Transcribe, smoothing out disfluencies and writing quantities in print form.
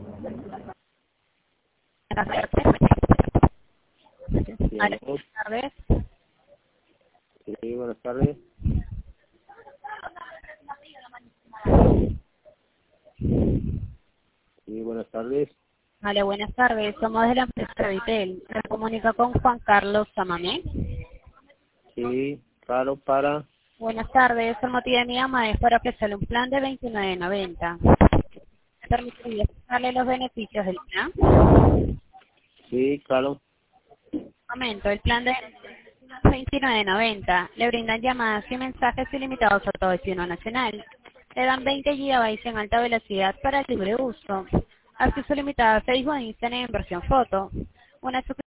Sí, Hola, aló. buenas tardes. Sí, buenas tardes. Aló. Sí, buenas tardes. Hola, buenas tardes. Somos de la empresa Vitel. Me comunica con Juan Carlos Samamé. Sí, claro, para. Buenas tardes. El motivo de mi llamada es para ofrecerle un plan de 29.90. ¿Me permitiría explicarle los beneficios del plan? Sí, claro. Momento, el plan de 29.90 le brindan llamadas y mensajes ilimitados a todo destino nacional. Le dan 20 gigabytes en alta velocidad para libre uso. Acceso limitado a Facebook e Instagram en versión foto. Una